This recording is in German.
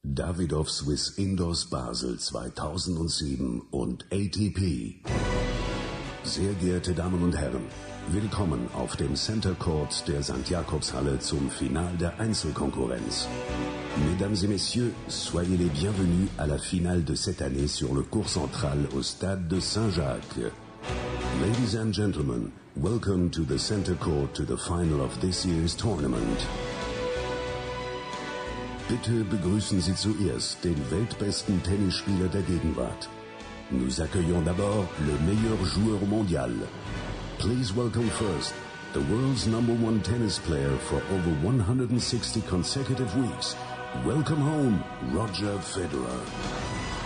Davidoff Swiss Indoors Basel 2007 und ATP. Sehr geehrte Damen und Herren, willkommen auf dem Center Court der St. Jakobshalle zum Final der Einzelkonkurrenz. Mesdames et messieurs, soyez les bienvenus à la finale de cette année sur le court central au stade de Saint-Jacques. Ladies and gentlemen, welcome to the Center Court to the final of this year's tournament. Bitte begrüßen Sie zuerst den weltbesten Tennisspieler der Gegenwart. Nous accueillons d'abord le meilleur joueur mondial. Please welcome first the world's #1 tennis player for over 160 consecutive weeks. Welcome home, Roger Federer.